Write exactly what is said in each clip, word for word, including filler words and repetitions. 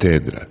Katedra.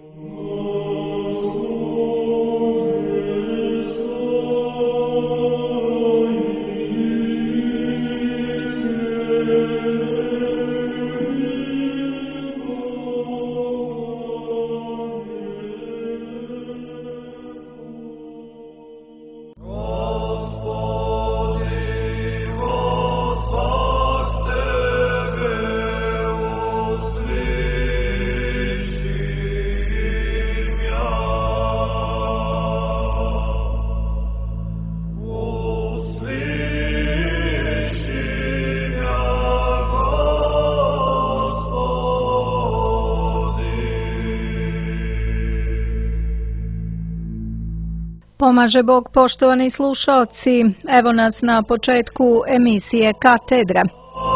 Pomaže Bog, poštovani slušaoci, evo nas na početku emisije Katedra.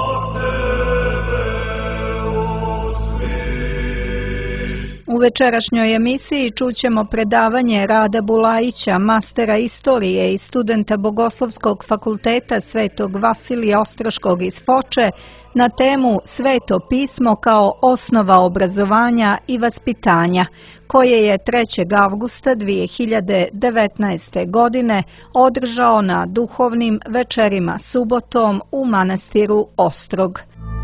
U večerašnjoj emisiji čućemo predavanje Rada Bulajića, mastera istorije i studenta Bogoslovskog fakulteta Svetog Vasilija Ostroškog iz Foče na temu Sveto pismo kao osnova obrazovanja i vaspitanja, koje je trećeg avgusta dvije hiljade devetnaeste. godine održao na duhovnim večerima subotom u manastiru Ostrog.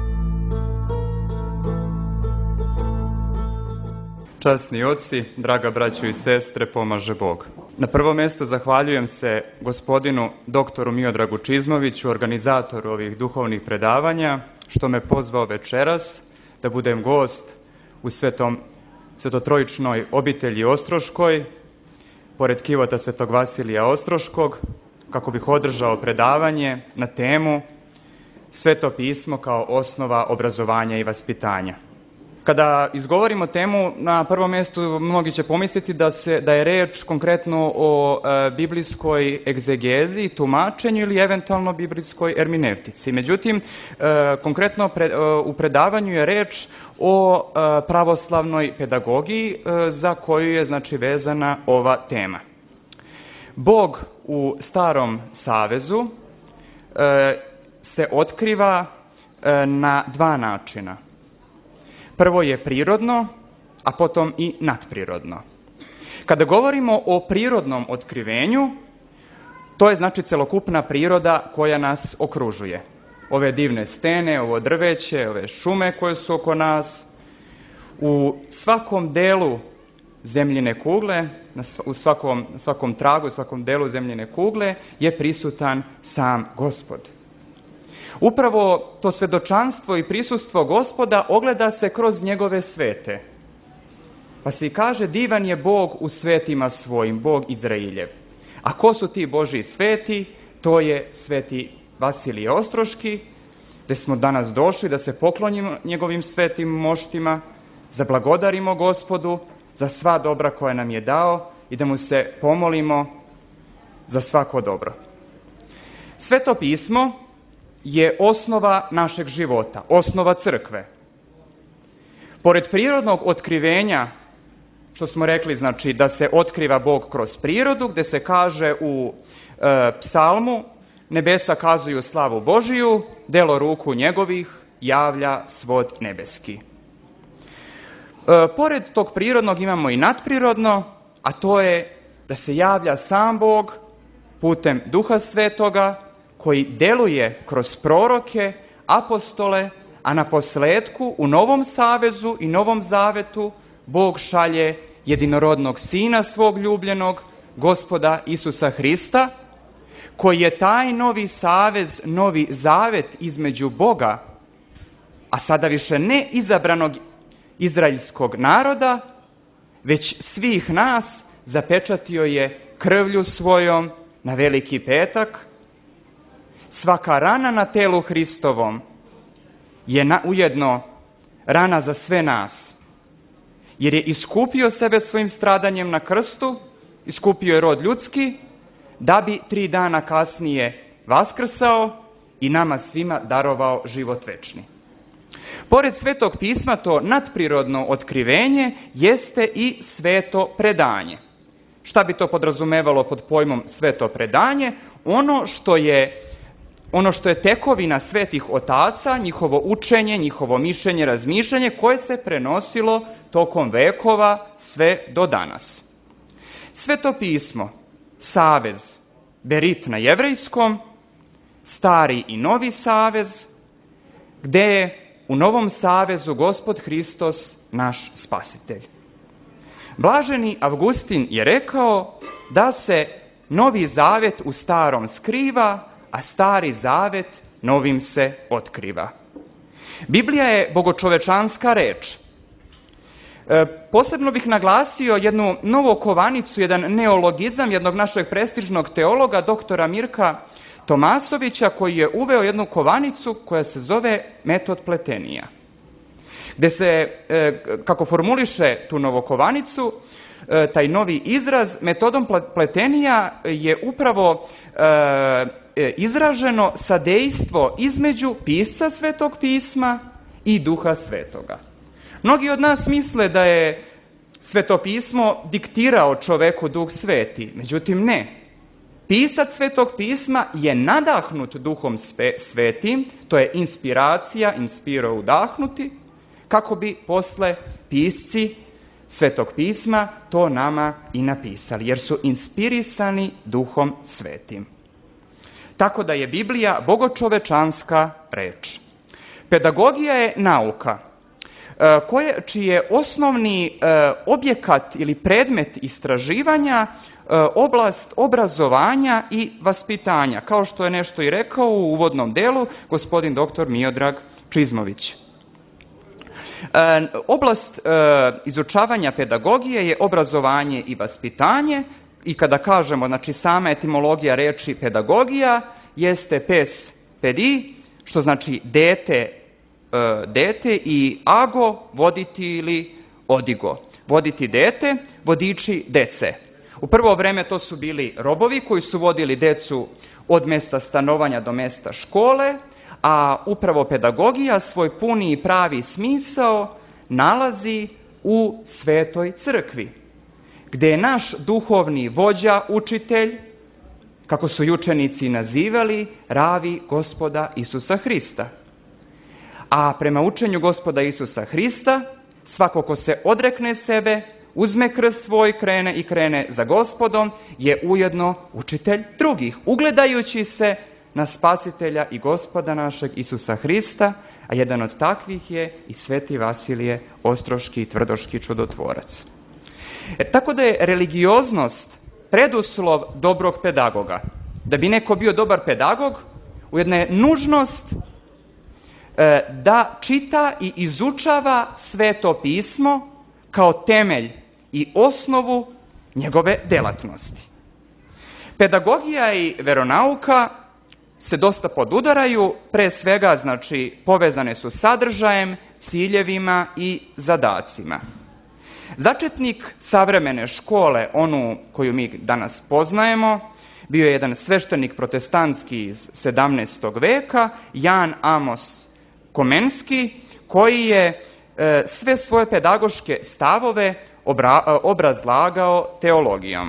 Časni oci, draga braćo i sestre, pomaže Bog. Na prvo mjesto zahvaljujem se gospodinu doktoru Miodragu Čizmoviću, organizatoru ovih duhovnih predavanja, što me pozvao večeras da budem gost u svetom svetotrojičnoj obitelji Ostroškoj, pored kivota Svetog Vasilija Ostroškog, kako bih održao predavanje na temu Sveto pismo kao osnova obrazovanja i vaspitanja. Kada izgovorimo temu, na prvom mjestu mnogi će pomisliti da, se, da je reč konkretno o e, biblijskoj egzegezi, tumačenju ili eventualno biblijskoj ermineutici. Međutim, e, konkretno pre, e, u predavanju je reč o e, pravoslavnoj pedagogiji e, za koju je znači vezana ova tema. Bog u Starom Savezu e, se otkriva e, na dva načina. Prvo je prirodno, a potom i nadprirodno. Kada govorimo o prirodnom otkrivenju, to je znači celokupna priroda koja nas okružuje. Ove divne stene, ovo drveće, ove šume koje su oko nas. U svakom delu zemljine kugle, u svakom, svakom tragu, u svakom delu zemljine kugle je prisutan sam Gospod. Upravo to svedočanstvo i prisustvo Gospoda ogleda se kroz njegove svete. Pa se kaže, divan je Bog u svetima svojim, Bog Izrailjev. A ko su ti Božji sveti? To je sveti Vasilije Ostroški, gdje smo danas došli da se poklonimo njegovim svetim moštima, zablagodarimo Gospodu za sva dobra koja nam je dao i da mu se pomolimo za svako dobro. Sveto pismo je osnova našeg života, osnova crkve. Pored prirodnog otkrivenja, što smo rekli, znači da se otkriva Bog kroz prirodu, gdje se kaže u e, psalmu, nebesa kazuju slavu Božiju, delo ruku njegovih javlja svod nebeski. E, pored tog prirodnog imamo i nadprirodno, a to je da se javlja sam Bog putem Duha Svetoga, koji deluje kroz proroke, apostole, a na posledku u Novom Savezu i Novom Zavetu Bog šalje jedinorodnog Sina svog ljubljenog, Gospoda Isusa Hrista, koji je taj novi savez, novi zavet između Boga, a sada više ne izabranog izraelskog naroda, već svih nas zapečatio je krvlju svojom na Veliki petak. Svaka rana na telu Hristovom je na, ujedno rana za sve nas, jer je iskupio sebe svojim stradanjem na krstu, iskupio je rod ljudski, da bi tri dana kasnije vaskrsao i nama svima darovao život večni. Pored Svetog pisma, to nadprirodno otkrivenje jeste i sveto predanje. Šta bi to podrazumevalo pod pojmom sveto predanje? Ono što je Ono što je tekovina svetih otaca, njihovo učenje, njihovo mišljenje, razmišljanje, koje se prenosilo tokom vekova sve do danas. Sveto pismo, savez, berit na jevrejskom, stari i novi savez, gde je u novom savezu Gospod Hristos naš spasitelj. Blaženi Avgustin je rekao da se novi zavet u starom skriva, a stari zavet novim se otkriva. Biblija je bogočovečanska reč. E, posebno bih naglasio jednu novokovanicu, jedan neologizam jednog našeg prestižnog teologa, doktora Mirka Tomasovića, koji je uveo jednu kovanicu koja se zove metod pletenija. Gde se, e, kako formuliše tu novokovanicu, e, taj novi izraz, metodom pletenija je upravo e, izraženo sadejstvo između pisca Svetog pisma i Duha Svetoga. Mnogi od nas misle da je Sveto pismo diktirao čoveku Duh Sveti, međutim ne. Pisac Svetog pisma je nadahnut Duhom Svetim, to je inspiracija, inspiro udahnuti, kako bi posle pisci Svetog pisma to nama i napisali, jer su inspirisani Duhom Svetim. Tako da je Biblija bogočovečanska reč. Pedagogija je nauka, koje, čiji je osnovni objekat ili predmet istraživanja oblast obrazovanja i vaspitanja, kao što je nešto i rekao u uvodnom delu gospodin doktor Miodrag Čizmović. E, oblast e, izučavanja pedagogije je obrazovanje i vaspitanje, i kada kažemo, znači sama etimologija reči pedagogija jeste pes pedi, što znači dete, e, dete, i ago, voditi ili odigo. Voditi dete, vodiči dece. U prvo vreme to su bili robovi koji su vodili decu od mesta stanovanja do mesta škole, a upravo pedagogija svoj puni i pravi smisao nalazi u Svetoj crkvi, gde je naš duhovni vođa, učitelj, kako su učenici nazivali, ravi Gospoda Isusa Hrista. A prema učenju Gospoda Isusa Hrista, svako ko se odrekne sebe, uzme krst svoj, krene i krene za Gospodom, je ujedno učitelj drugih, ugledajući se na Spasitelja i Gospoda našeg Isusa Hrista, a jedan od takvih je i Sveti Vasilije Ostroški i Tvrdoški čudotvorac. E, tako da je religioznost preduslov dobrog pedagoga. Da bi neko bio dobar pedagog, ujedno je nužnost e, da čita i izučava Sveto pismo kao temelj i osnovu njegove delatnosti. Pedagogija i veronauka se dosta podudaraju, pre svega, znači, povezane su sadržajem, ciljevima i zadacima. Začetnik savremene škole, onu koju mi danas poznajemo, bio je jedan sveštenik protestantski iz sedamnaestog veka, Jan Amos Komenski, koji je e, sve svoje pedagoške stavove obra, obrazlagao teologijom.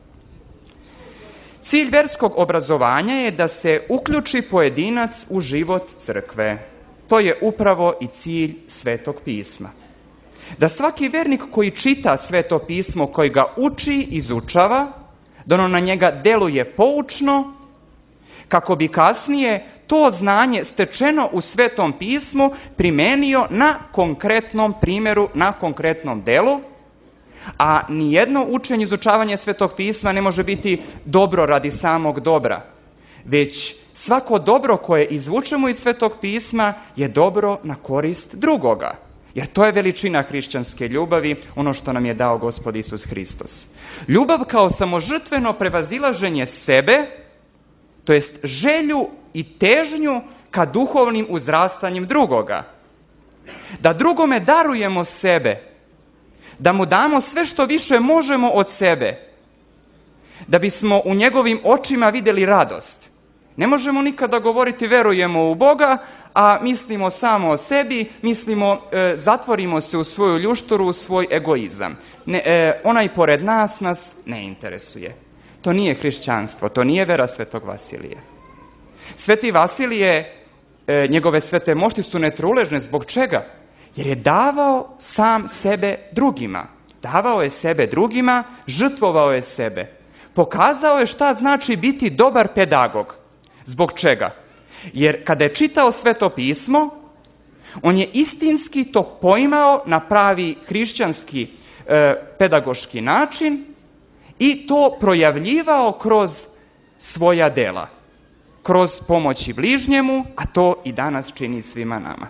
Cilj verskog obrazovanja je da se uključi pojedinac u život crkve. To je upravo i cilj Svetog pisma. Da svaki vernik koji čita Sveto pismo, koji ga uči, izučava, da ono na njega deluje poučno, kako bi kasnije to znanje stečeno u Svetom pismu primenio na konkretnom primjeru, na konkretnom delu, a nijedno učenje, izučavanje Svetog pisma ne može biti dobro radi samog dobra, već svako dobro koje izvučemo iz Svetog pisma je dobro na korist drugoga, jer to je veličina hrišćanske ljubavi, ono što nam je dao Gospod Isus Hristos. Ljubav kao samožrtveno prevazilaženje sebe, to jest želju i težnju ka duhovnim uzrastanjem drugoga. Da drugome darujemo sebe, da mu damo sve što više možemo od sebe, da bismo u njegovim očima vidjeli radost. Ne možemo nikada govoriti verujemo u Boga, a mislimo samo o sebi, mislimo, e, zatvorimo se u svoju ljušturu, u svoj egoizam. Ne, e, onaj pored nas nas ne interesuje. To nije hrišćanstvo, to nije vera Svetog Vasilije. Sveti Vasilije, e, njegove svete mošti su netruležne. Zbog čega? Jer je davao sam sebe drugima. Davao je sebe drugima, žrtvovao je sebe. Pokazao je šta znači biti dobar pedagog. Zbog čega? Jer kada je čitao Sveto pismo, on je istinski to poimao na pravi hrišćanski e, pedagoški način i to projavljivao kroz svoja dela, kroz pomoći bližnjemu, a to i danas čini svima nama.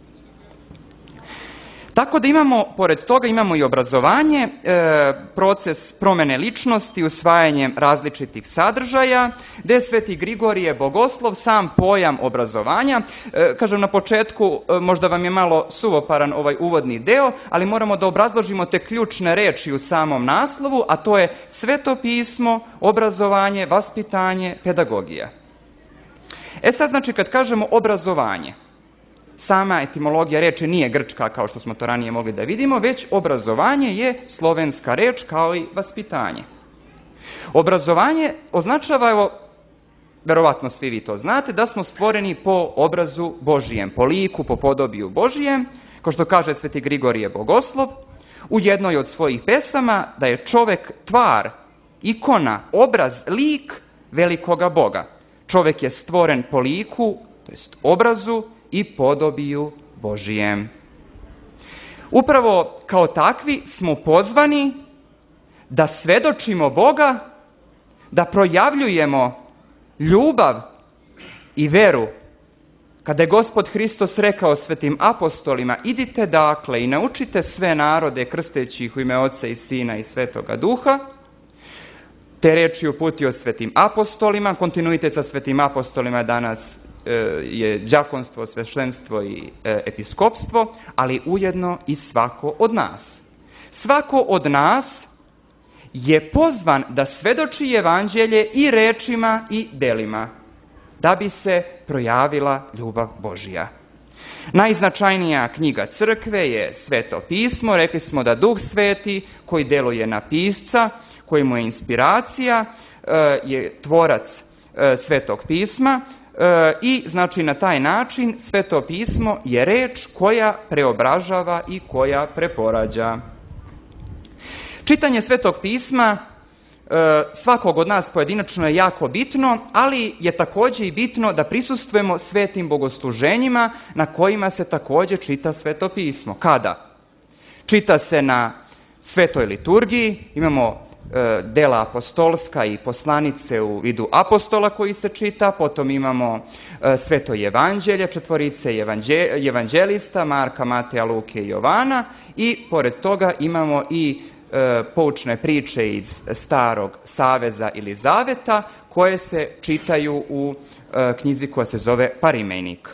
Tako da imamo, pored toga imamo i obrazovanje, e, proces promene ličnosti, usvajanjem različitih sadržaja, gde Sveti Grigorije Bogoslov sam pojam obrazovanja. E, kažem na početku, e, možda vam je malo suvoparan ovaj uvodni deo, ali moramo da obrazložimo te ključne reči u samom naslovu, a to je Sveto pismo, obrazovanje, vaspitanje, pedagogija. E sad, znači, kad kažemo obrazovanje, sama etimologija reči nije grčka, kao što smo to ranije mogli da vidimo, već obrazovanje je slovenska reč kao i vaspitanje. Obrazovanje označava, evo, verovatno svi vi to znate, da smo stvoreni po obrazu Božijem, po liku, po podobiju Božijem, kao što kaže Sveti Grigorije Bogoslov, u jednoj od svojih pesama, da je čovek tvar, ikona, obraz, lik velikoga Boga. Čovek je stvoren po liku, to jest obrazu, i podobiju Božijem. Upravo kao takvi smo pozvani da svedočimo Boga, da projavljujemo ljubav i veru. Kada je Gospod Hristos rekao svetim apostolima, idite dakle i naučite sve narode krsteći ih u ime Oca i Sina i Svetoga Duha, te reči uputio svetim apostolima, kontinuitet sa svetim apostolima danas je đakonstvo, sveštenstvo i e, episkopstvo, ali ujedno i svako od nas. Svako od nas je pozvan da svedoči evanđelje i rečima i delima, da bi se projavila ljubav Božja. Najznačajnija knjiga crkve je Sveto pismo. Rekli smo da Duh Sveti, koji deluje na pisca, koji mu je inspiracija, e, je tvorac e, Svetog pisma, i znači na taj način Sveto pismo je reč koja preobražava i koja preporađa. Čitanje Svetog pisma svakog od nas pojedinačno je jako bitno, ali je također i bitno da prisustvujemo svetim bogosluženjima na kojima se također čita Sveto pismo. Kada? Čita se na Svetoj liturgiji, imamo dela apostolska i poslanice u vidu apostola koji se čita, potom imamo Sveto evanđelje, četvorice evanđelista, Marka, Mateja, Luke i Jovana, i pored toga imamo i poučne priče iz Starog saveza ili Zaveta, koje se čitaju u knjizi koja se zove Parimejnik.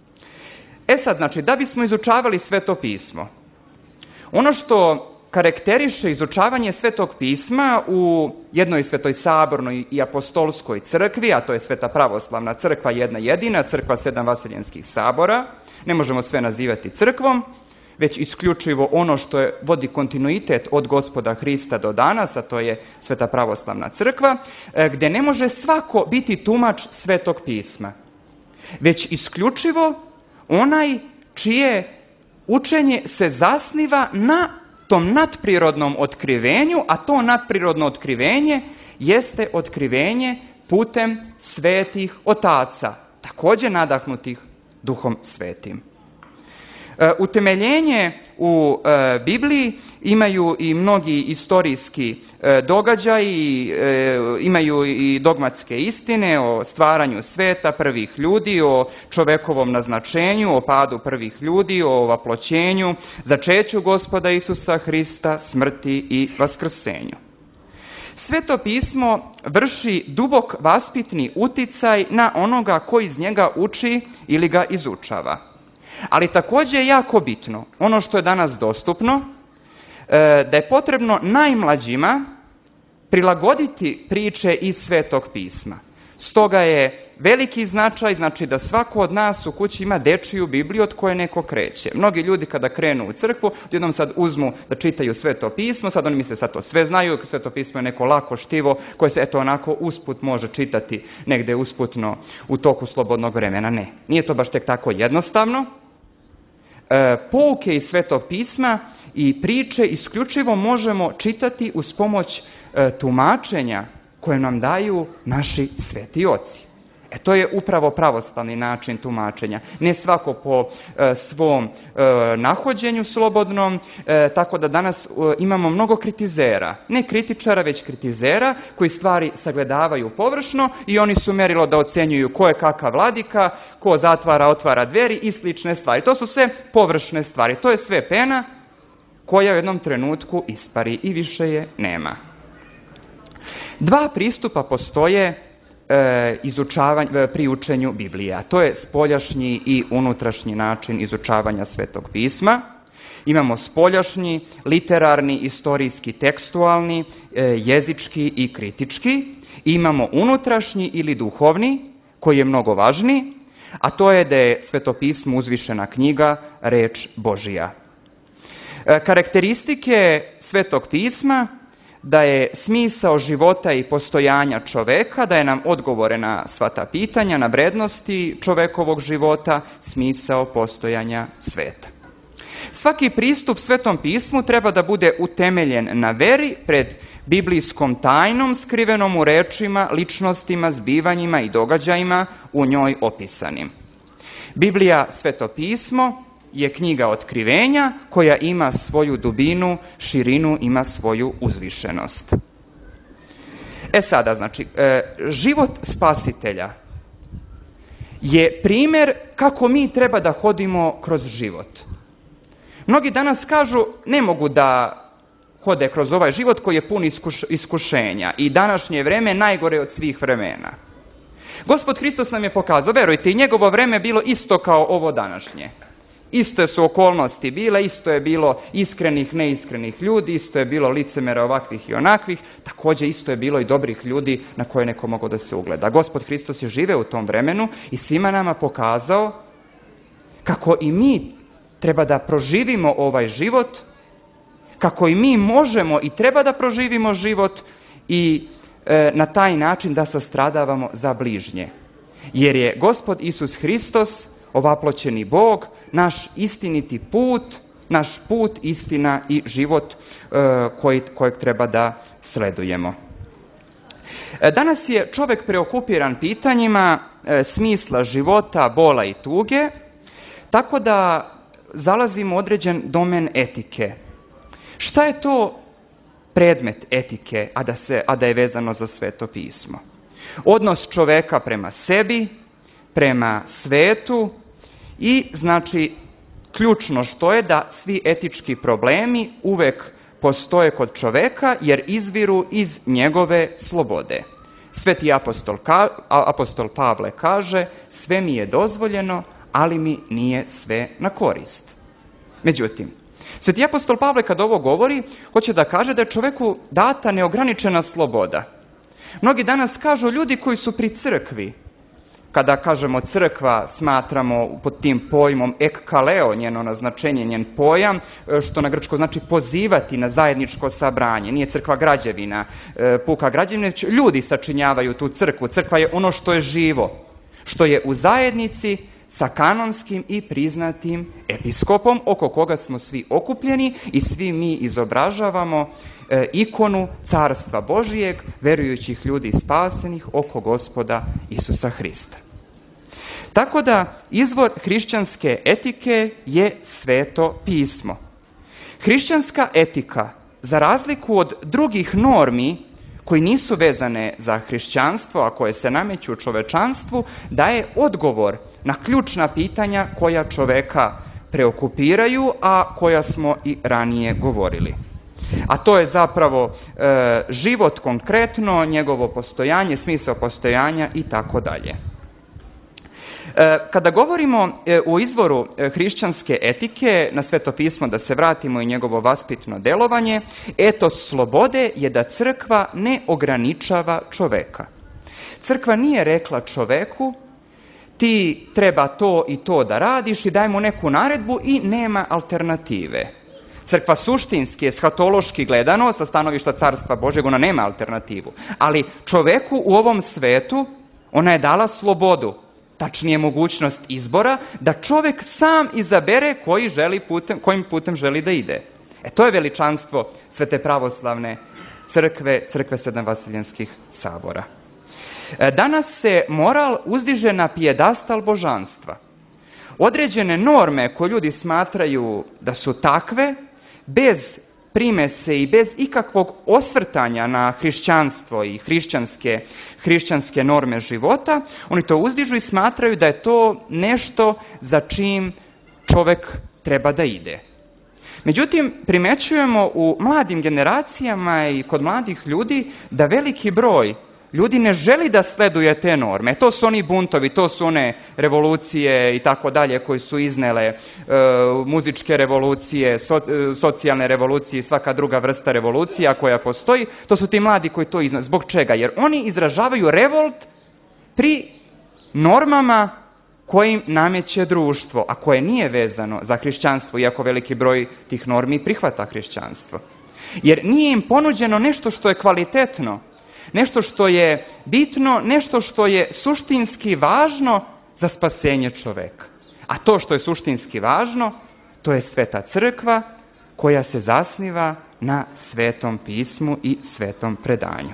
E sad, znači, da bismo izučavali Sveto pismo, ono što karakteriše izučavanje Svetog pisma u jednoj Svetoj sabornoj i apostolskoj crkvi, a to je Sveta pravoslavna crkva, jedna jedina, crkva sedam vaseljenskih sabora, ne možemo sve nazivati crkvom, već isključivo ono što je, vodi kontinuitet od Gospoda Hrista do danas, a to je Sveta pravoslavna crkva, gdje ne može svako biti tumač Svetog pisma, već isključivo onaj čije učenje se zasniva na tom nadprirodnom otkrivenju, a to nadprirodno otkrivenje jeste otkrivenje putem svetih otaca, također nadahnutih Duhom Svetim. E, utemeljenje u e, Bibliji imaju i mnogi istorijski e, događaji, e, imaju i dogmatske istine o stvaranju sveta, prvih ljudi, o čovekovom naznačenju, o padu prvih ljudi, o vaploćenju, začeću Gospoda Isusa Hrista, smrti i vaskrsenju. Sveto pismo vrši dubok vaspitni uticaj na onoga koji iz njega uči ili ga izučava. Ali također je jako bitno, ono što je danas dostupno, da je potrebno najmlađima prilagoditi priče iz Svetog pisma. Stoga je veliki značaj, znači da svako od nas u kući ima dečiju Bibliju od koje neko kreće. Mnogi ljudi kada krenu u crkvu, jednom sad uzmu da čitaju Sveto pismo, sad oni misle sad to sve znaju, Sveto pismo je neko lako štivo koje se eto onako usput može čitati negde usputno u toku slobodnog vremena. Ne, nije to baš tek tako jednostavno. pouke iz Svetog pisma i priče isključivo možemo čitati uz pomoć tumačenja koje nam daju naši sveti oci. E to je upravo pravoslavni način tumačenja. Ne svako po e, svom e, nahođenju slobodnom, e, tako da danas e, imamo mnogo kritizera. Ne kritičara, već kritizera koji stvari sagledavaju površno i oni su merilo da ocenjuju ko je kakav vladika, ko zatvara, otvara dveri i slične stvari. To su sve površne stvari. To je sve pena koja u jednom trenutku ispari i više je nema. Dva pristupa postoje pri učenju Biblije, a to je spoljašnji i unutrašnji način izučavanja Svetog pisma. Imamo spoljašnji, literarni, istorijski, tekstualni, jezički i kritički. I imamo unutrašnji ili duhovni, koji je mnogo važniji, a to je da je Sveto pismo uzvišena knjiga, reč Božija. Karakteristike Svetog pisma da je smisao života i postojanja čoveka, da je nam odgovore na sva ta pitanja, na vrednosti čovekovog života, smisao postojanja sveta. Svaki pristup Svetom pismu treba da bude utemeljen na veri pred biblijskom tajnom skrivenom u rečima, ličnostima, zbivanjima i događajima u njoj opisanim. Biblija, Sveto pismo, je knjiga otkrivenja koja ima svoju dubinu, širinu, ima svoju uzvišenost. E sada, znači, e, život spasitelja je primjer kako mi treba da hodimo kroz život. Mnogi danas kažu ne mogu da hode kroz ovaj život koji je pun iskuš, iskušenja i današnje vreme najgore od svih vremena. Gospod Hristos nam je pokazao, verujte, i njegovo vreme je bilo isto kao ovo današnje. Iste su okolnosti bile, isto je bilo iskrenih, neiskrenih ljudi, isto je bilo licemera ovakvih i onakvih, također isto je bilo i dobrih ljudi na koje neko mogao da se ugleda. Gospod Hristos je živeo u tom vremenu i svima nama pokazao kako i mi treba da proživimo ovaj život, kako i mi možemo i treba da proživimo život i e, na taj način da sastradavamo za bližnje. Jer je Gospod Isus Hristos, ovaploćeni Bog, naš istiniti put, naš put, istina i život e, koji, kojeg treba da sledujemo. E, danas je čovjek preokupiran pitanjima e, smisla života, bola i tuge, tako da zalazimo u određen domen etike. Šta je to predmet etike, a da, se, a da je vezano za Sveto pismo? Odnos čoveka prema sebi, prema svetu i znači ključno što je da svi etički problemi uvek postoje kod čoveka jer izviru iz njegove slobode. Sveti apostol, apostol Pavle kaže sve mi je dozvoljeno, ali mi nije sve na korist. Međutim, Sveti apostol Pavle kad ovo govori, hoće da kaže da je čoveku data neograničena sloboda. Mnogi danas kažu ljudi koji su pri crkvi, kada kažemo crkva, smatramo pod tim pojmom ekkaleo, njeno naznačenje, njen pojam, što na grčko znači pozivati na zajedničko sabranje. Nije crkva građevina, puka građevina, ljudi sačinjavaju tu crkvu. Crkva je ono što je živo, što je u zajednici sa kanonskim i priznatim episkopom, oko koga smo svi okupljeni i svi mi izobražavamo e, ikonu Carstva Božijeg, verujućih ljudi spasenih oko Gospoda Isusa Hrista. Tako da izvor hrišćanske etike je Sveto pismo. Hrišćanska etika, za razliku od drugih normi koji nisu vezane za hrišćanstvo, a koje se nameću čovečanstvu, daje odgovor na ključna pitanja koja čoveka preokupiraju, a koja smo i ranije govorili. A to je zapravo e, život konkretno, njegovo postojanje, smisao postojanja i tako dalje. Kada govorimo o izvoru hrišćanske etike na Sveto pismo, da se vratimo i njegovo vaspitno delovanje, etos slobode je da crkva ne ograničava čoveka. Crkva nije rekla čoveku ti treba to i to da radiš i daj mu neku naredbu i nema alternative. Crkva suštinski, eshatološki gledano, sa stanovišta Carstva Božjeg, ona nema alternativu. Ali čoveku u ovom svetu ona je dala slobodu. tačnije mogućnost izbora, da čovjek sam izabere koji želi putem, kojim putem želi da ide. E to je veličanstvo Svete pravoslavne crkve, crkve sedamvasiljanskih sabora. E, danas se moral uzdiže na pijedastal božanstva. Određene norme koje ljudi smatraju da su takve, bez primese i bez ikakvog osvrtanja na hrišćanstvo i hrišćanske, hrišćanske norme života, oni to uzdižu i smatraju da je to nešto za čim čovjek treba da ide. Međutim, primećujemo u mladim generacijama i kod mladih ljudi da veliki broj ljudi ne želi da sleduje te norme. To su oni buntovi, to su one revolucije i tako dalje koji su iznele e, muzičke revolucije, so, e, socijalne revolucije i svaka druga vrsta revolucija koja postoji. To su ti mladi koji to iznale. Zbog čega? Jer oni izražavaju revolt pri normama kojim nameće društvo, a koje nije vezano za hrišćanstvo, iako veliki broj tih normi prihvata hrišćanstvo. Jer nije im ponuđeno nešto što je kvalitetno, nešto što je bitno, nešto što je suštinski važno za spasenje čoveka. A to što je suštinski važno, to je Sveta crkva koja se zasniva na Svetom pismu i svetom predanju.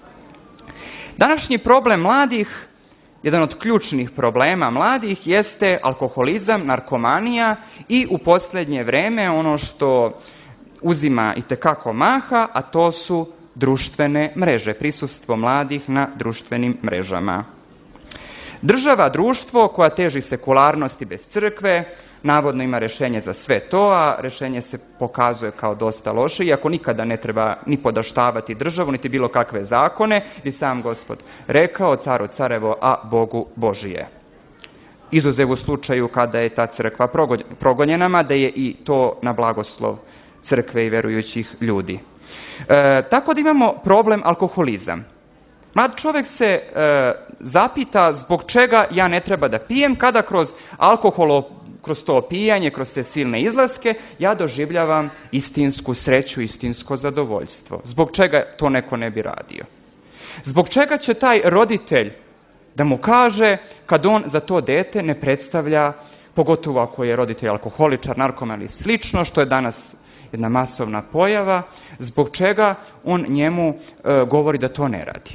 Današnji problem mladih, jedan od ključnih problema mladih, jeste alkoholizam, narkomanija i u posljednje vreme ono što uzima itekako maha, a to su društvene mreže, prisustvo mladih na društvenim mrežama. Država, društvo koja teži sekularnosti bez crkve, navodno ima rješenje za sve to, a rješenje se pokazuje kao dosta loše, iako nikada ne treba ni podaštavati državu, niti bilo kakve zakone, i sam Gospod rekao, caru carevo, a Bogu Božije. Izuzev u slučaju kada je ta crkva progonjena, mada je i to na blagoslov crkve i verujućih ljudi. E, tako da imamo problem alkoholizam. Mlad čovjek se e, zapita zbog čega ja ne treba da pijem, kada kroz alkohol, kroz to opijanje, kroz te silne izlaske, ja doživljavam istinsku sreću, istinsko zadovoljstvo. Zbog čega to neko ne bi radio? Zbog čega će taj roditelj da mu kaže kad on za to dete ne predstavlja, pogotovo ako je roditelj alkoholičar, narkoman ili slično, što je danas jedna masovna pojava, zbog čega on njemu e, govori da to ne radi.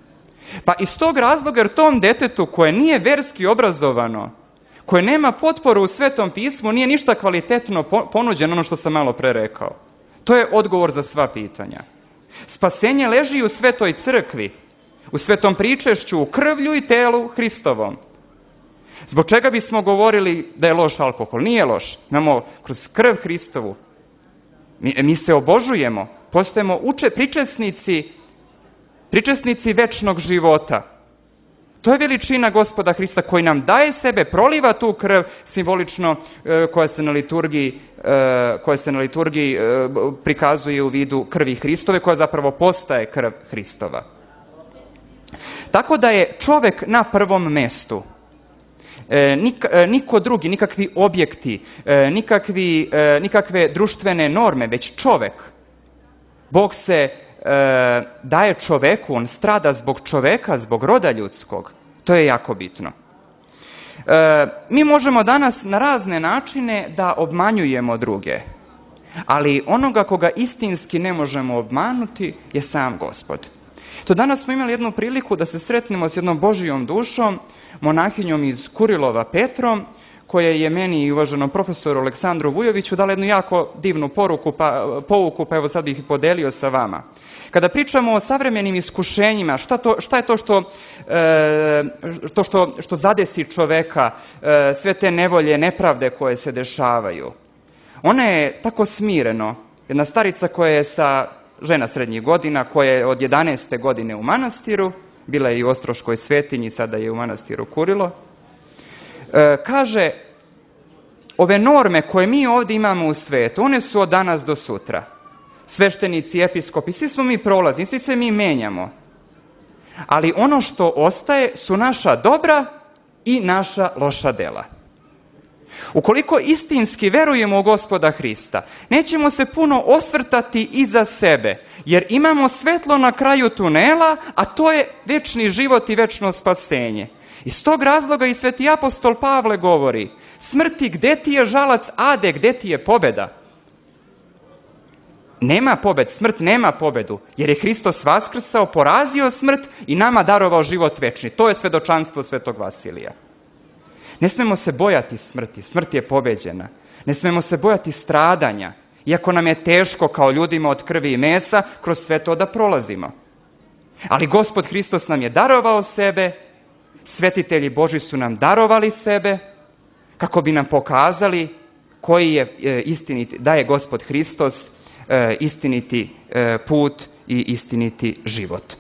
Pa iz tog razloga, jer tom detetu koje nije verski obrazovano, koje nema potporu u Svetom pismu, nije ništa kvalitetno ponuđeno, ono što sam malo pre rekao. To je odgovor za sva pitanja. Spasenje leži u Svetoj crkvi, u svetom pričešću, u krvlju i telu Hristovom. Zbog čega bismo govorili da je loš alkohol? Nije loš. Imamo kroz krv Hristovu. Mi, mi se obožujemo, postajemo uče, pričesnici, pričesnici večnog života. To je veličina Gospoda Hrista koji nam daje sebe, proliva tu krv simbolično e, koja se na liturgiji, e, koja se na liturgiji e, prikazuje u vidu krvi Hristove, koja zapravo postaje krv Hristova. Tako da je čovjek na prvom mestu. E, nik, e, niko drugi, nikakvi objekti, e, nikakvi, e, nikakve društvene norme, već čovjek. Bog se e, daje čoveku, on strada zbog čoveka, zbog roda ljudskog. To je jako bitno. E, mi možemo danas na razne načine da obmanjujemo druge, ali onoga koga istinski ne možemo obmanuti je sam Gospod. To danas smo imali jednu priliku da se sretnemo s jednom Božijom dušom, monahinjom iz Kurilova Petrom, koja je meni i uvaženom profesoru Aleksandru Vujoviću dala jednu jako divnu poruku, pa, pouku, pa evo sad bih podelio sa vama. Kada pričamo o savremenim iskušenjima, šta, to, šta je to što, e, to što, što zadesi čoveka, e, sve te nevolje, nepravde koje se dešavaju? Ona je tako smireno, jedna starica koja je sa žena srednjih godina, koja je od jedanaeste godine u manastiru, bila je i u Ostroškoj Svetinji, sada je u manastiru Kurilo, e, kaže, ove norme koje mi ovdje imamo u svetu, one su od danas do sutra. Sveštenici, episkopi, svi smo mi prolazni, svi se mi menjamo. Ali ono što ostaje su naša dobra i naša loša dela. Ukoliko istinski verujemo u Gospoda Hrista, nećemo se puno osvrtati iza sebe, jer imamo svetlo na kraju tunela, a to je večni život i večno spasenje. Iz tog razloga i sveti apostol Pavle govori: smrti, gde ti je žalac, ade, gde ti je pobjeda? Nema pobed, smrt nema pobedu, jer je Hristos vaskrsao, porazio smrt i nama darovao život večni. To je svedočanstvo svetog Vasilija. Ne smemo se bojati smrti, smrt je pobeđena. Ne smemo se bojati stradanja, iako nam je teško kao ljudima od krvi i mesa kroz sve to da prolazimo. Ali Gospod Hristos nam je darovao sebe, svetitelji Božji su nam darovali sebe, kako bi nam pokazali koji je e, istiniti, da je Gospod Hristos e, istiniti e, put i istiniti život.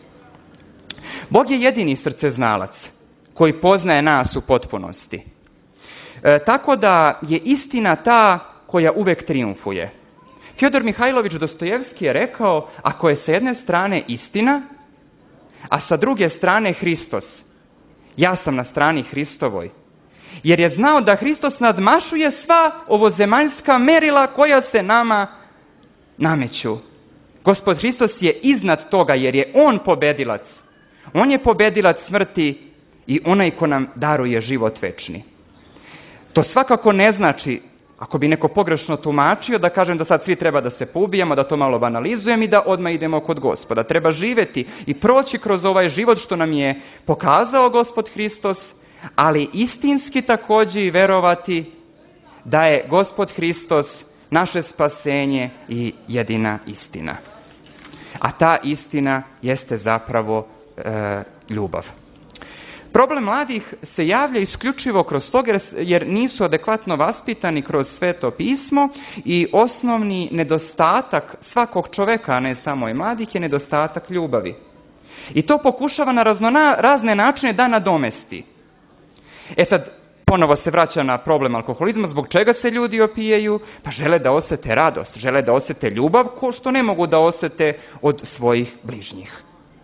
Bog je jedini srceznalac koji poznaje nas u potpunosti. E, tako da je istina ta koja uvek triumfuje. Fjodor Mihajlović Dostojevski je rekao: ako je sa jedne strane istina, a sa druge strane Hristos, ja sam na strani Hristovoj. Jer je znao da Hristos nadmašuje sva ovozemaljska merila koja se nama nameću. Gospod Hristos je iznad toga jer je On pobedilac. On je pobedilac smrti i onaj ko nam daruje život večni. To svakako ne znači, ako bi neko pogrešno tumačio, da kažem da sad svi treba da se poubijamo, da to malo banalizujem i da odmah idemo kod Gospoda. Treba živjeti i proći kroz ovaj život što nam je pokazao Gospod Hristos, ali istinski također i verovati da je Gospod Hristos naše spasenje i jedina istina. A ta istina jeste zapravo e, ljubav. Problem mladih se javlja isključivo kroz to jer nisu adekvatno vaspitani kroz Sveto pismo i osnovni nedostatak svakog čoveka, a ne samo i mladih, je nedostatak ljubavi. I to pokušava na razno, razne načine da nadomesti. E sad, ponovo se vraća na problem alkoholizma, zbog čega se ljudi opijaju? Pa žele da osete radost, žele da osete ljubav, ko što ne mogu da osete od svojih bližnjih.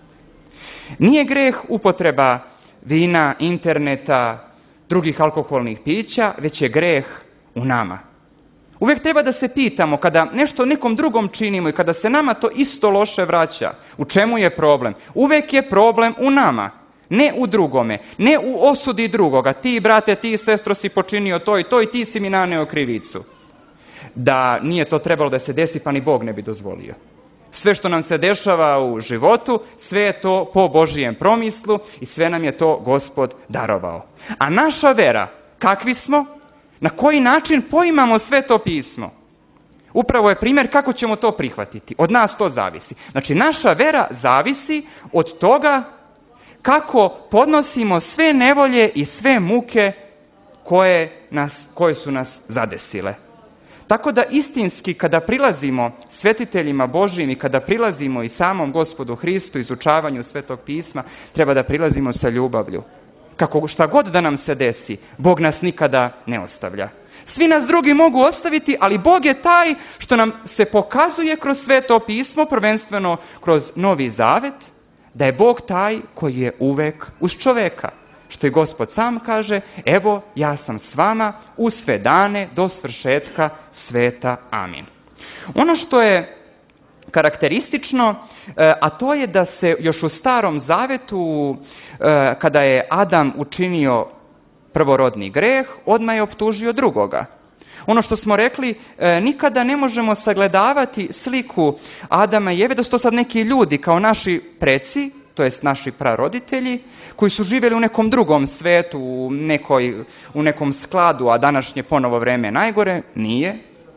Nije greh upotreba vina, interneta, drugih alkoholnih pića, već je greh u nama. Uvijek treba da se pitamo kada nešto nekom drugom činimo i kada se nama to isto loše vraća, u čemu je problem? Uvijek je problem u nama, ne u drugome, ne u osudi drugoga. Ti, brate, ti, sestro, si počinio to i to i ti si mi naneo krivicu. Da nije to trebalo da se desi, pa ni Bog ne bi dozvolio. Sve što nam se dešava u životu, sve je to po Božijem promislu i sve nam je to Gospod darovao. A naša vera, kakvi smo, na koji način poimamo Sveto pismo, upravo je primjer kako ćemo to prihvatiti. Od nas to zavisi. Znači, naša vera zavisi od toga kako podnosimo sve nevolje i sve muke koje, nas, koje su nas zadesile. Tako da istinski kada prilazimo svetiteljima Božijim i kada prilazimo i samom Gospodu Hristu izučavanju Svetog pisma, treba da prilazimo sa ljubavlju. Kako šta god da nam se desi, Bog nas nikada ne ostavlja. Svi nas drugi mogu ostaviti, ali Bog je taj što nam se pokazuje kroz Sveto pismo, prvenstveno kroz Novi Zavet, da je Bog taj koji je uvek uz čoveka. Što i Gospod sam kaže: evo, ja sam s vama u sve dane do svršetka sveta. Amin. Ono što je karakteristično, a to je da se još u Starom Zavetu, kada je Adam učinio prvorodni greh, odmah je optužio drugoga. Ono što smo rekli, nikada ne možemo sagledavati sliku Adama i Eve, da su to sad neki ljudi kao naši preci, to jest naši praroditelji, koji su živjeli u nekom drugom svetu, u, nekoj, u nekom skladu, a današnje ponovo vreme najgore. Nije.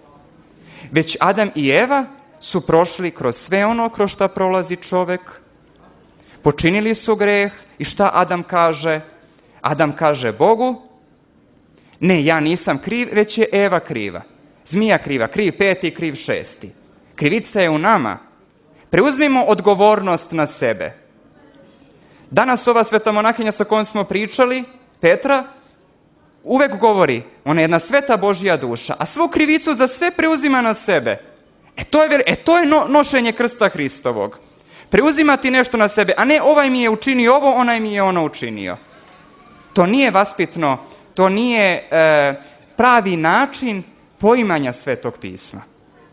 Već Adam i Eva su prošli kroz sve ono kroz što prolazi čovek, počinili su greh i šta Adam kaže? Adam kaže Bogu: ne, ja nisam kriv, već je Eva kriva. Zmija kriva, kriv peti, kriv šesti. Krivica je u nama. Preuzmimo odgovornost na sebe. Danas ova sveta monahinja sa kojom smo pričali, Petra, uvek govori, ona je jedna sveta Božja duša, a svu krivicu za sve preuzima na sebe. E to je, e to je no, nošenje krsta Hristovog. Preuzimati nešto na sebe, a ne ovaj mi je učinio ovo, onaj mi je ono učinio. To nije vaspitno, to nije e, pravi način poimanja Svetog pisma.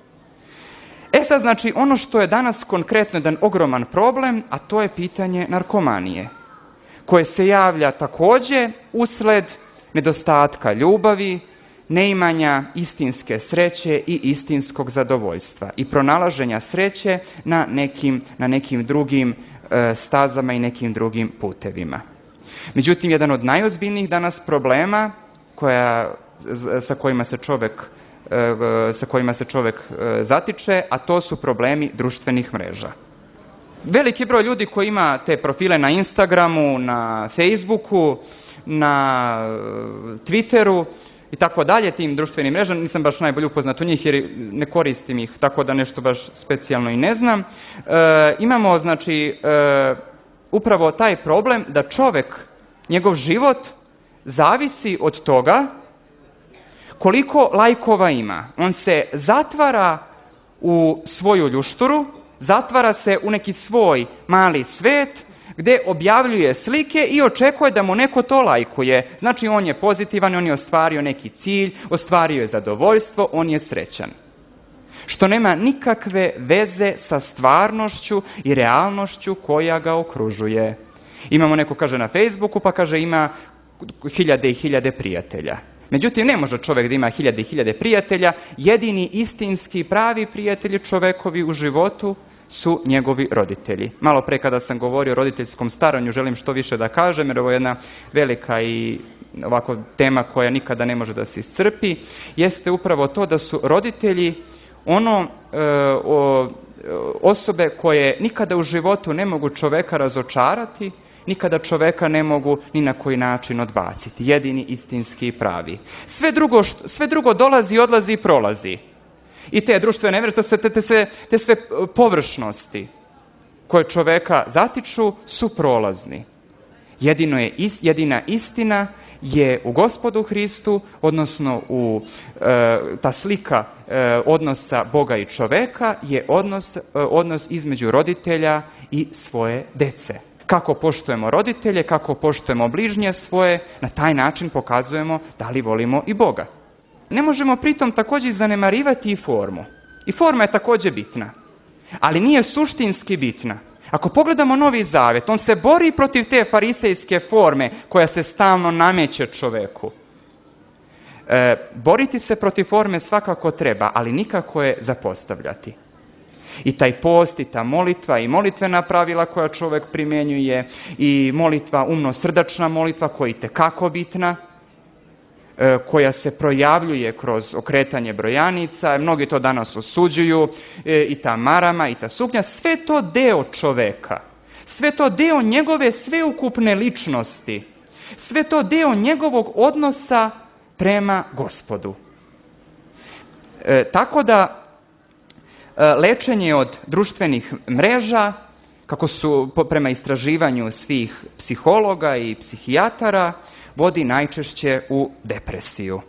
E sad, znači, ono što je danas konkretno jedan ogroman problem, a to je pitanje narkomanije. koje se javlja takođe usled nedostatka ljubavi, neimanja istinske sreće i istinskog zadovoljstva i pronalaženja sreće na nekim, na nekim drugim e, stazama i nekim drugim putevima. Međutim, jedan od najozbiljnijih danas problema koja, sa kojima se čovek, e, sa kojima se čovek e, zatiče, a to su problemi društvenih mreža. Veliki broj ljudi koji ima te profile na Instagramu, na Facebooku, na Twitteru i tako dalje, tim društvenim mrežama, nisam baš najbolje upoznat u njih jer ne koristim ih, tako da nešto baš specijalno i ne znam. E, imamo, znači, e, upravo taj problem da čovek, njegov život zavisi od toga koliko lajkova ima. On se zatvara u svoju ljušturu, zatvara se u neki svoj mali svet gde objavljuje slike i očekuje da mu neko to lajkuje. Znači on je pozitivan, on je ostvario neki cilj, ostvario je zadovoljstvo, on je srećan. Što nema nikakve veze sa stvarnošću i realnošću koja ga okružuje. Imamo neko, kaže, na Facebooku, pa kaže ima hiljade i hiljade prijatelja. Međutim, ne može čovjek da ima hiljade i hiljade prijatelja. Jedini istinski pravi prijatelji čovekovi u životu su njegovi roditelji. Malo pre kada sam govorio o roditeljskom staranju, želim što više da kažem, jer ovo je jedna velika i ovako tema koja nikada ne može da se iscrpi, jeste upravo to da su roditelji ono e, o, osobe koje nikada u životu ne mogu čoveka razočarati, nikada čoveka ne mogu ni na koji način odbaciti. Jedini istinski i pravi. Sve drugo, sve drugo dolazi, odlazi i prolazi. I te društvene mreže, te, te, te, te sve površnosti koje čoveka zatiču su prolazni. Jedino je, jedina istina je u Gospodu Hristu, odnosno u e, ta slika e, odnosa Boga i čoveka je odnos, e, odnos između roditelja i svoje dece. Kako poštujemo roditelje, kako poštujemo bližnje svoje, na taj način pokazujemo da li volimo i Boga. Ne možemo pritom također zanemarivati i formu. I forma je također bitna, ali nije suštinski bitna. Ako pogledamo Novi Zavet, on se bori protiv te farisejske forme koja se stalno nameće čoveku. E, boriti se protiv forme svakako treba, ali nikako je zapostavljati. I taj post, i ta molitva, i molitvena pravila koja čovek primjenjuje, i molitva, umno-srdačna molitva koja je itekako bitna, e, koja se projavljuje kroz okretanje brojanica, mnogi to danas osuđuju, e, i ta marama, i ta suknja, sve to deo čoveka, sve to deo njegove sveukupne ličnosti, sve to deo njegovog odnosa prema Gospodu. E, tako da, lečenje od društvenih mreža, kako su prema istraživanju svih psihologa i psihijatara, vodi najčešće u depresiju.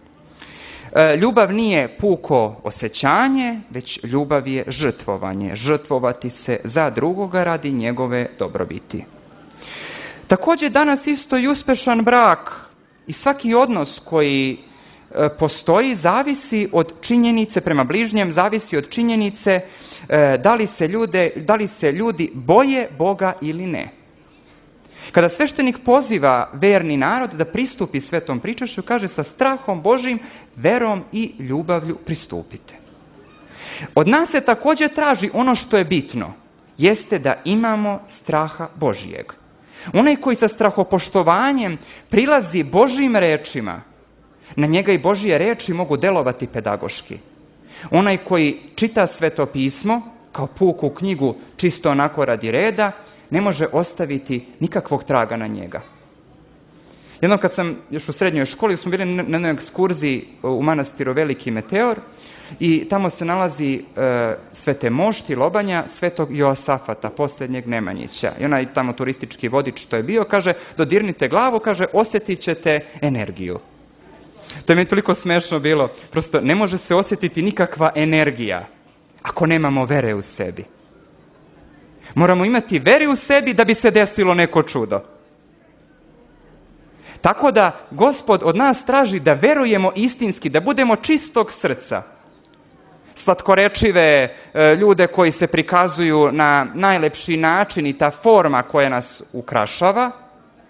Ljubav nije puko osjećanje, već ljubav je žrtvovanje. Žrtvovati se za drugoga radi njegove dobrobiti. Također danas isto i uspešan brak i svaki odnos koji postoji, zavisi od činjenice, prema bližnjem, zavisi od činjenice da li se, ljude, da li se ljudi boje Boga ili ne. Kada sveštenik poziva verni narod da pristupi svetom pričašću, kaže sa strahom Božim, verom i ljubavlju pristupite. Od nas se također traži ono što je bitno, jeste da imamo straha Božijeg. Onaj koji sa strahopoštovanjem prilazi Božjim rečima, na njega i Božje reči mogu delovati pedagoški. Onaj koji čita Sveto pismo, kao puku knjigu, čisto onako radi reda, ne može ostaviti nikakvog traga na njega. Jednom kad sam još u srednjoj školi, smo bili na jednoj ekskurziji u manastiru Veliki Meteor i tamo se nalazi e, Svete Mošti, Lobanja, Svetog Joasafata, posljednjeg Nemanjića. I onaj tamo turistički vodič što je bio, kaže, dodirnite glavu, kaže, osjetit ćete energiju. To je mi toliko smešno bilo. Prosto ne može se osjetiti nikakva energija ako nemamo vere u sebi. Moramo imati vere u sebi da bi se desilo neko čudo. Tako da Gospod od nas traži da verujemo istinski, da budemo čistog srca. Slatkorečive e, ljude koji se prikazuju na najlepši način i ta forma koja nas ukrašava,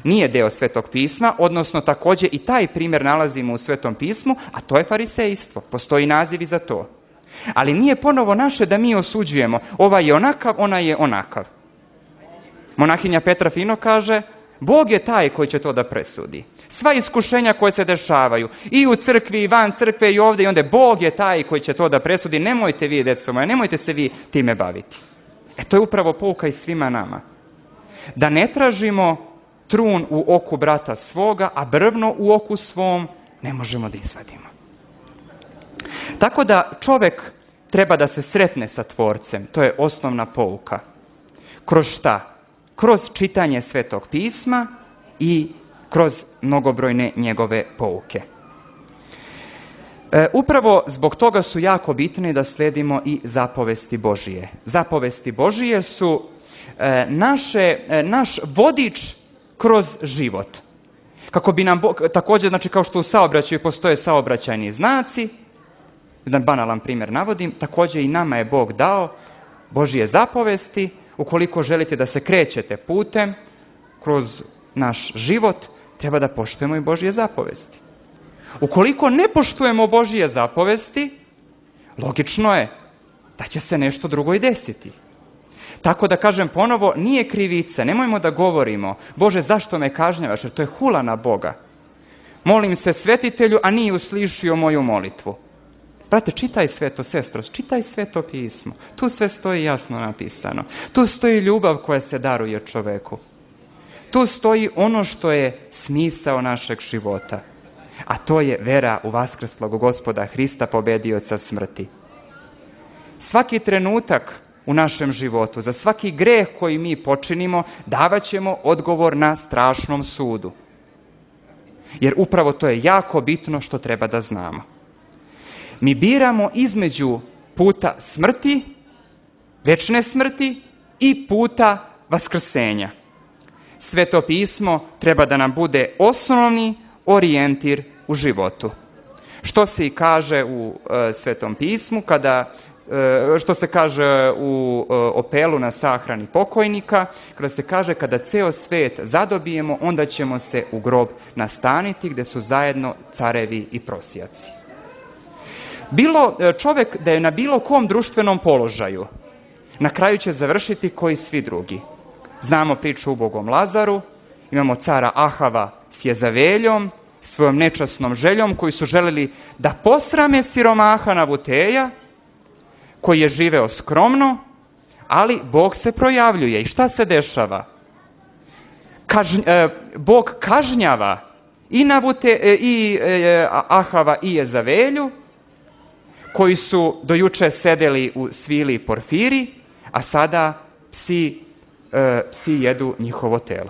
nije deo Svetog pisma, odnosno također i taj primjer nalazimo u Svetom pismu, a to je farisejstvo. Postoji naziv i za to. Ali nije ponovo naše da mi osuđujemo. Ovaj je onakav, ona je onakav. Monahinja Petra fino kaže, Bog je taj koji će to da presudi. Sva iskušenja koje se dešavaju, i u crkvi, i van crkve, i ovdje, i onda Bog je taj koji će to da presudi. Nemojte vi, djeco moje, nemojte se vi time baviti. E to je upravo pouka i svima nama. Da ne tražimo trun u oku brata svoga, a brvno u oku svom ne možemo da izvadimo. Tako da čovjek treba da se sretne sa Tvorcem. To je osnovna pouka. Kroz šta? Kroz čitanje Svetog pisma i kroz mnogobrojne njegove pouke. E, upravo zbog toga su jako bitne da sledimo i zapovesti Božije. Zapovesti Božije su e, naše, e, naš vodič kroz život. Kako bi nam Bog, također, znači kao što u saobraćaju postoje saobraćajni znaci, jedan banalan primjer navodim, također i nama je Bog dao Božije zapovesti. Ukoliko želite da se krećete putem kroz naš život, treba da poštujemo i Božje zapovesti. Ukoliko ne poštujemo Božje zapovesti, logično je da će se nešto drugo i desiti. Tako da kažem ponovo, nije krivica, nemojmo da govorimo, Bože, zašto me kažnjavaš, jer to je hula na Boga. Molim se svetitelju, a nije uslišio moju molitvu. Brate, čitaj sveto, sestro, čitaj Sveto pismo. Tu sve stoji jasno napisano. Tu stoji ljubav koja se daruje čoveku. Tu stoji ono što je smisao našeg života. A to je vera u vaskrslog Gospoda Hrista, pobedioca smrti. Svaki trenutak u našem životu, za svaki greh koji mi počinimo, davat ćemo odgovor na strašnom sudu. Jer upravo to je jako bitno što treba da znamo. Mi biramo između puta smrti, večne smrti i puta vaskrsenja. Sveto pismo treba da nam bude osnovni orijentir u životu. Što se i kaže u e, Svetom pismu, kada, e, što se kaže u e, opelu na sahrani pokojnika, kada se kaže kada ceo svet zadobijemo, onda ćemo se u grob nastaniti gdje su zajedno carevi i prosjaci. Bilo čovjek da je na bilo kom društvenom položaju, na kraju će završiti koji svi drugi. Znamo priču o ubogom Lazaru, imamo cara Ahava s Jezaveljom, svojom nečasnom željom, koji su želeli da posrame siromaha Nabuteja, koji je živeo skromno, ali Bog se projavljuje. I šta se dešava? Kažnj, eh, Bog kažnjava i, Nabute, eh, i eh, Ahava i Jezavelju, koji su dojuče sedeli u svili i porfiri, a sada psi, e, psi jedu njihovo telo.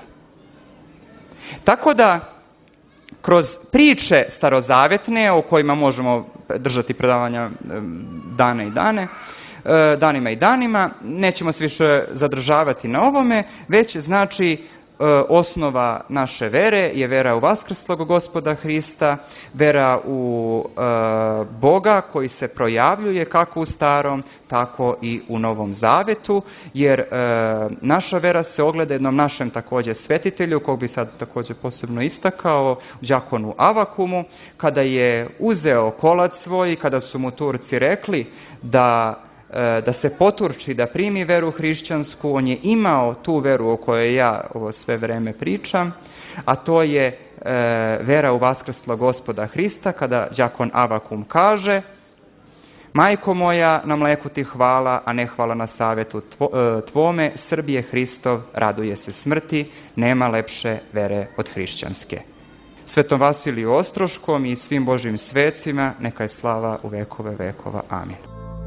Tako da, kroz priče starozavetne, o kojima možemo držati predavanja dane i dane, e, danima i danima, nećemo se više zadržavati na ovome, već znači osnova naše vere je vera u vaskrslog Gospoda Hrista, vera u e, Boga koji se projavljuje kako u Starom, tako i u Novom Zavetu, jer e, naša vera se ogleda jednom našem također svetitelju, kog bi sad također posebno istakao, đakonu Avakumu, kada je uzeo kolac svoj, kada su mu Turci rekli da da se poturči, da primi veru hrišćansku, on je imao tu veru o kojoj ja ovo sve vreme pričam, a to je e, vera u vaskrslog Gospoda Hrista, kada đakon Avakum kaže: Majko moja, na mleku ti hvala, a ne hvala na savjetu tvo, e, tvome, Srbije Hristov, raduje se smrti, nema lepše vere od hrišćanske. Svetom Vasiliju Ostroškom i svim Božjim svecima, neka je slava u vekove vekova. Amin.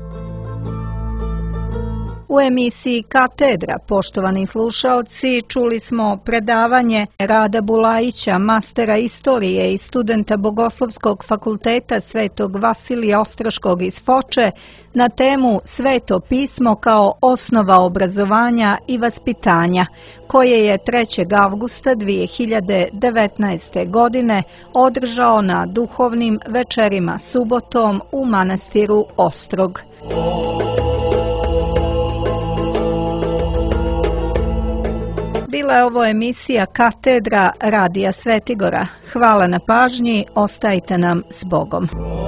U emisiji Katedra, poštovani slušaoci, čuli smo predavanje Rada Bulajića, mastera istorije i studenta Bogoslovskog fakulteta Svetog Vasilija Ostroškog iz Foče na temu Sveto pismo kao osnova obrazovanja i vaspitanja, koje je trećeg avgusta dvije hiljade devetnaeste. godine održao na duhovnim večerima subotom u manastiru Ostrog. Bila Bila je ovo emisija Katedra Radija Svetigora. Hvala na pažnji, ostajte nam s Bogom.